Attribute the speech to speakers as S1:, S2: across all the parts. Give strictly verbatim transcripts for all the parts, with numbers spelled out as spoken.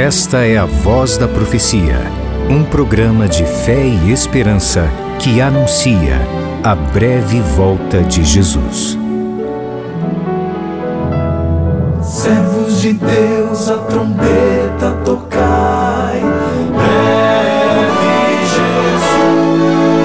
S1: Esta é a Voz da Profecia, um programa de fé e esperança que anuncia a breve volta de Jesus.
S2: Servos de Deus, a trombeta tocai, breve Jesus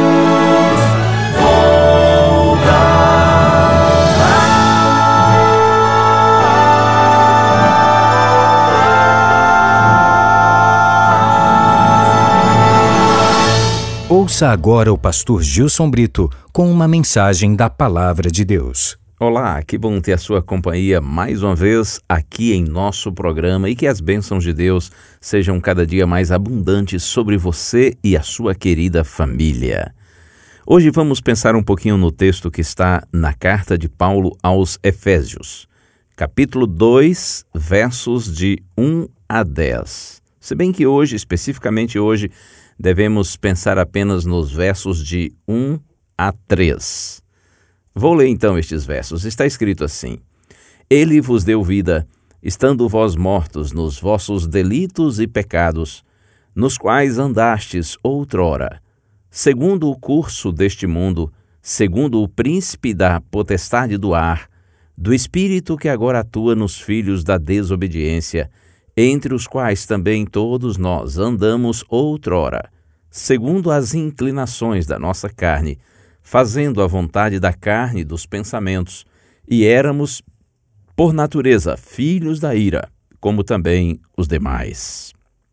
S1: Ouça agora o pastor Gilson Brito com uma mensagem da Palavra de Deus.
S3: Olá, que bom ter a sua companhia mais uma vez aqui em nosso programa e que as bênçãos de Deus sejam cada dia mais abundantes sobre você e a sua querida família. Hoje vamos pensar um pouquinho no texto que está na carta de Paulo aos Efésios, capítulo dois, versos de um a dez. Se bem que hoje, especificamente hoje, devemos pensar apenas nos versos de um a três. Vou ler então estes versos. Está escrito assim: Ele vos deu vida, estando vós mortos nos vossos delitos e pecados, nos quais andastes outrora, segundo o curso deste mundo, segundo o príncipe da potestade do ar, do espírito que agora atua nos filhos da desobediência, entre os quais também todos nós andamos outrora, segundo as inclinações da nossa carne, fazendo a vontade da carne e dos pensamentos, e éramos, por natureza, filhos da ira, como também os demais.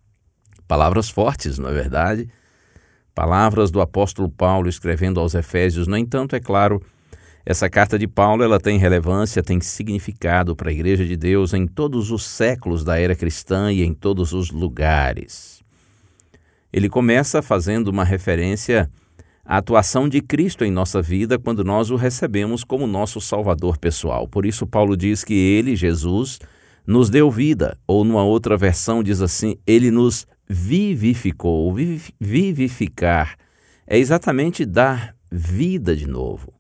S3: Palavras fortes, não é verdade? Palavras do apóstolo Paulo escrevendo aos Efésios. No entanto, é claro, essa carta de Paulo ela tem relevância, tem significado para a Igreja de Deus em todos os séculos da era cristã e em todos os lugares. Ele começa fazendo uma referência à atuação de Cristo em nossa vida quando nós o recebemos como nosso Salvador pessoal. Por isso Paulo diz que ele, Jesus, nos deu vida, ou numa outra versão diz assim, ele nos vivificou. Vivificar é exatamente dar vida de novo.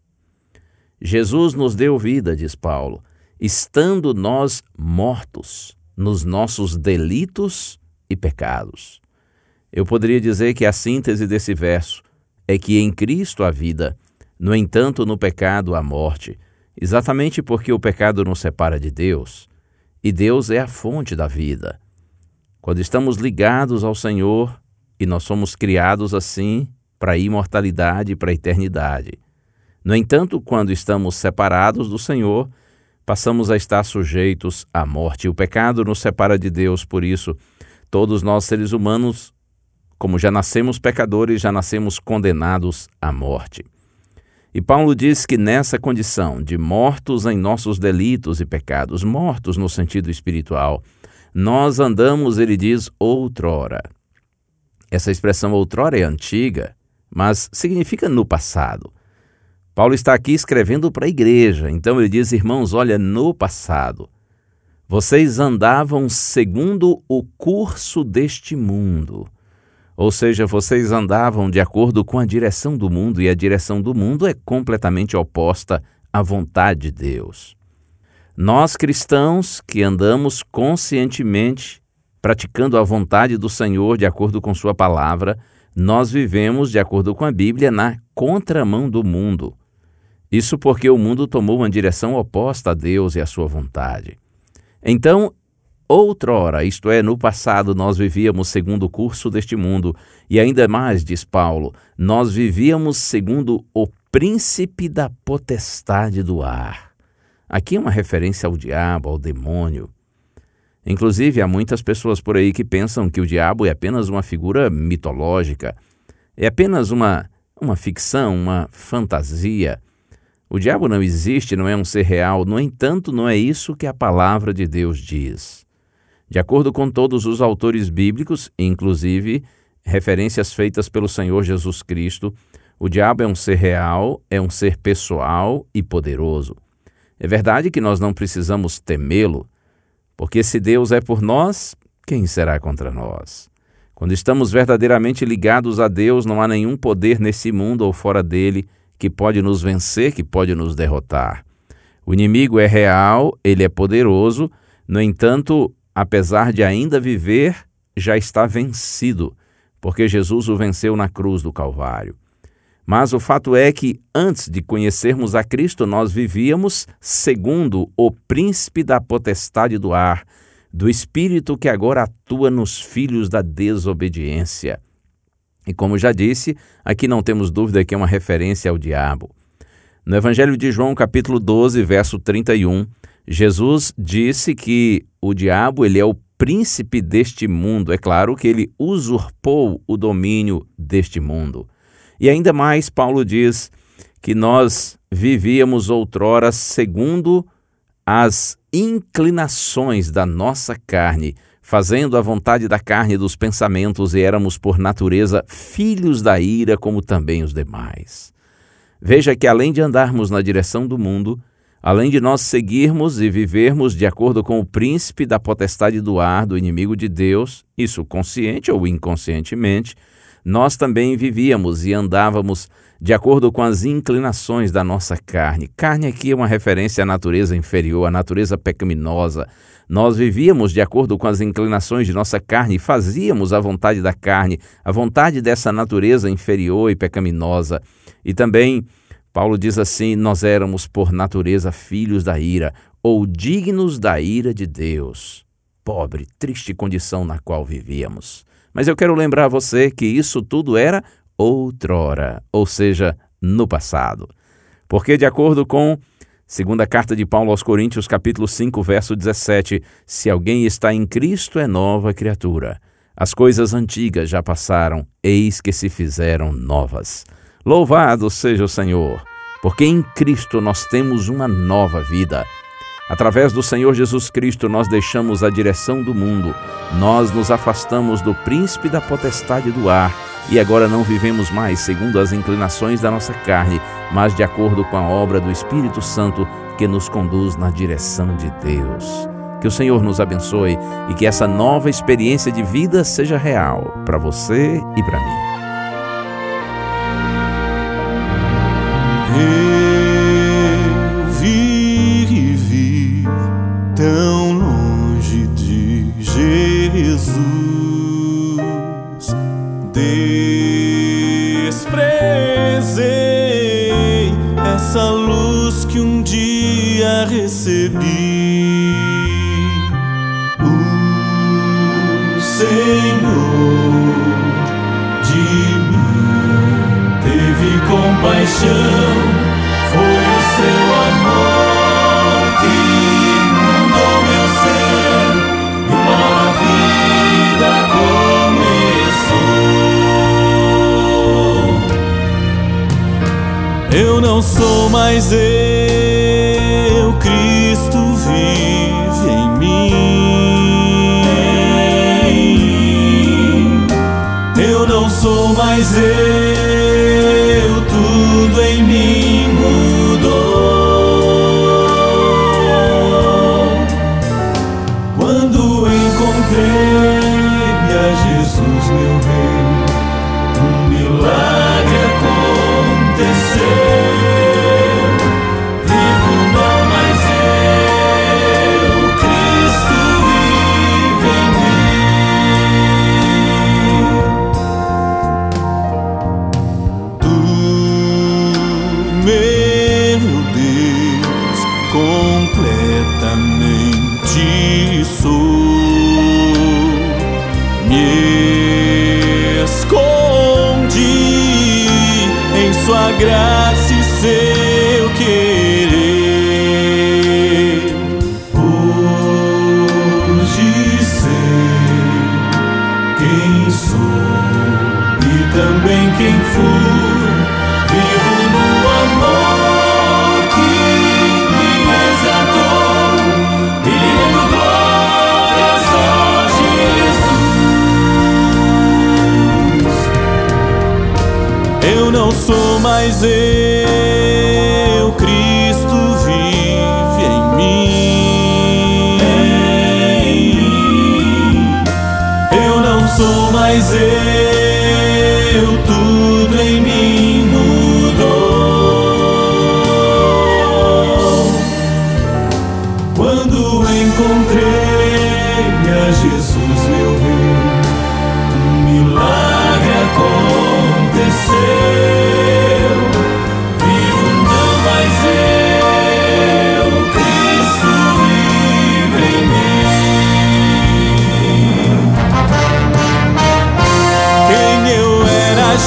S3: Jesus nos deu vida, diz Paulo, estando nós mortos nos nossos delitos e pecados. Eu poderia dizer que a síntese desse verso é que em Cristo há vida, no entanto no pecado há morte, exatamente porque o pecado nos separa de Deus, e Deus é a fonte da vida. Quando estamos ligados ao Senhor, e nós somos criados assim para a imortalidade e para a eternidade. No entanto, quando estamos separados do Senhor, passamos a estar sujeitos à morte. O pecado nos separa de Deus, por isso, todos nós seres humanos, como já nascemos pecadores, já nascemos condenados à morte. E Paulo diz que nessa condição de mortos em nossos delitos e pecados, mortos no sentido espiritual, nós andamos, ele diz, outrora. Essa expressão outrora é antiga, mas significa no passado. Paulo está aqui escrevendo para a igreja, então ele diz, irmãos, olha, no passado, vocês andavam segundo o curso deste mundo. Ou seja, vocês andavam de acordo com a direção do mundo, e a direção do mundo é completamente oposta à vontade de Deus. Nós cristãos que andamos conscientemente praticando a vontade do Senhor de acordo com sua palavra, nós vivemos de acordo com a Bíblia na contramão do mundo. Isso porque o mundo tomou uma direção oposta a Deus e à sua vontade. Então, outrora, isto é, no passado, nós vivíamos segundo o curso deste mundo, e ainda mais, diz Paulo, nós vivíamos segundo o príncipe da potestade do ar. Aqui é uma referência ao diabo, ao demônio. Inclusive, há muitas pessoas por aí que pensam que o diabo é apenas uma figura mitológica, é apenas uma, uma ficção, uma fantasia. O diabo não existe, não é um ser real, no entanto, não é isso que a palavra de Deus diz. De acordo com todos os autores bíblicos, inclusive referências feitas pelo Senhor Jesus Cristo, o diabo é um ser real, é um ser pessoal e poderoso. É verdade que nós não precisamos temê-lo, porque se Deus é por nós, quem será contra nós? Quando estamos verdadeiramente ligados a Deus, não há nenhum poder nesse mundo ou fora dele que pode nos vencer, que pode nos derrotar. O inimigo é real, ele é poderoso, no entanto, apesar de ainda viver já está vencido, porque Jesus o venceu na cruz do Calvário. Mas o fato é que, antes de conhecermos a Cristo, nós vivíamos segundo o príncipe da potestade do ar, do espírito que agora atua nos filhos da desobediência. E como já disse, aqui não temos dúvida que é uma referência ao diabo. No Evangelho de João, capítulo doze, verso trinta e um, Jesus disse que o diabo ele é o príncipe deste mundo. É claro que ele usurpou o domínio deste mundo. E ainda mais, Paulo diz que nós vivíamos outrora segundo as inclinações da nossa carne, fazendo a vontade da carne e dos pensamentos, e éramos por natureza filhos da ira, como também os demais. Veja que além de andarmos na direção do mundo, além de nós seguirmos e vivermos de acordo com o príncipe da potestade do ar, do inimigo de Deus, isso consciente ou inconscientemente, nós também vivíamos e andávamos de acordo com as inclinações da nossa carne. Carne aqui é uma referência à natureza inferior, à natureza pecaminosa. Nós vivíamos de acordo com as inclinações de nossa carne e fazíamos a vontade da carne, a vontade dessa natureza inferior e pecaminosa. E também, Paulo diz assim, nós éramos por natureza filhos da ira, ou dignos da ira de Deus. Pobre, triste condição na qual vivíamos. Mas eu quero lembrar a você que isso tudo era outrora, ou seja, no passado. Porque de acordo com segunda carta de Paulo aos Coríntios, capítulo cinco, verso dezessete, se alguém está em Cristo é nova criatura. As coisas antigas já passaram, eis que se fizeram novas. Louvado seja o Senhor, porque em Cristo nós temos uma nova vida. Através do Senhor Jesus Cristo, nós deixamos a direção do mundo, nós nos afastamos do príncipe da potestade do ar e agora não vivemos mais segundo as inclinações da nossa carne, mas de acordo com a obra do Espírito Santo que nos conduz na direção de Deus. Que o Senhor nos abençoe e que essa nova experiência de vida seja real para você e para mim.
S2: Tão longe de Jesus, desprezei essa luz que um dia recebi. O Senhor de mim teve compaixão, foi o seu amor que eu não sou mais eu, Cristo vive em mim. Eu não sou mais eu, tudo em mim mudou. Quando encontrei a Jesus, meu bem, um milagre aconteceu. Completamente sou, me escondi em sua graça e seu querer. Hoje sei quem sou e também quem fui, vivo no amor não sou mais eu, Cristo vive em mim. Eu não sou mais eu, tudo em mim mudou. Quando encontrei a Jesus, meu bem,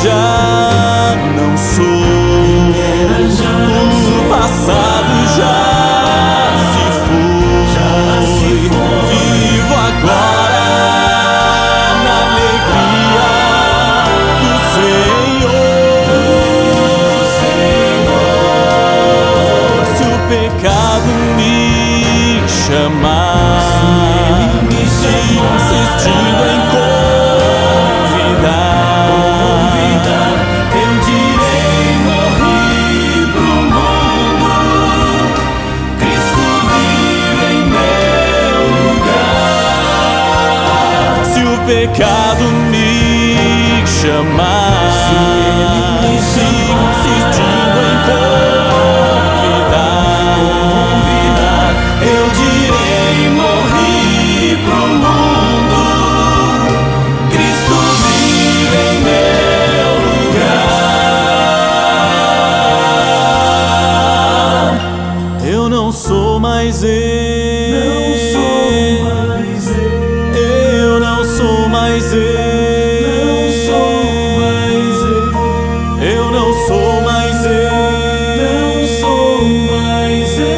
S2: já não sou. O passado já se foi. Vivo agora na alegria do Senhor. Se o pecado me chamar, insistindo em convidar, eu direi: morri pro mundo, Cristo vive em meu lugar. Se o pecado me chamar, insistindo em convidar, eu direi: morri pro mundo, Cristo vive em meu lugar. Eu não sou mais eu, não sou mais eu, eu não sou mais eu, não sou mais eu, eu não sou mais eu, não sou mais eu.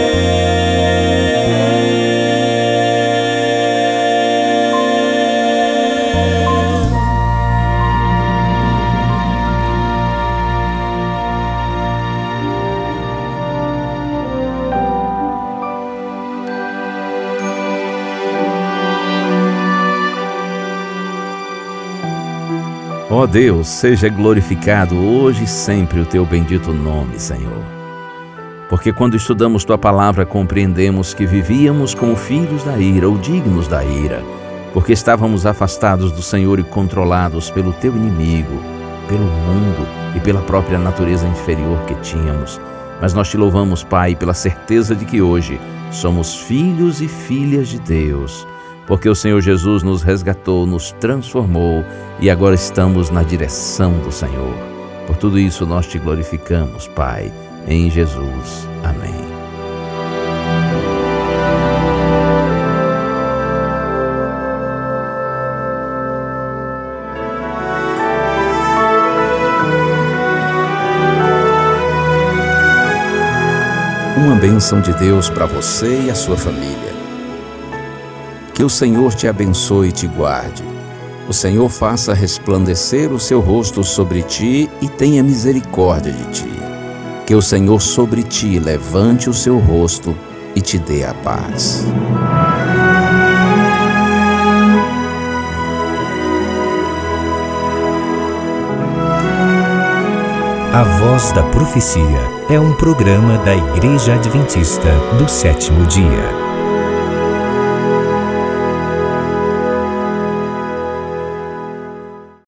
S3: Ó Deus, seja glorificado hoje e sempre o teu bendito nome, Senhor. Porque quando estudamos tua palavra, compreendemos que vivíamos como filhos da ira ou dignos da ira, porque estávamos afastados do Senhor e controlados pelo teu inimigo, pelo mundo e pela própria natureza inferior que tínhamos. Mas nós te louvamos, Pai, pela certeza de que hoje somos filhos e filhas de Deus, porque o Senhor Jesus nos resgatou, nos transformou e agora estamos na direção do Senhor. Por tudo isso nós te glorificamos, Pai, em Jesus. Amém. Uma bênção de Deus para você e a sua família. Que o Senhor te abençoe e te guarde. O Senhor faça resplandecer o seu rosto sobre ti e tenha misericórdia de ti. Que o Senhor sobre ti levante o seu rosto e te dê a paz.
S1: A Voz da Profecia é um programa da Igreja Adventista do Sétimo Dia.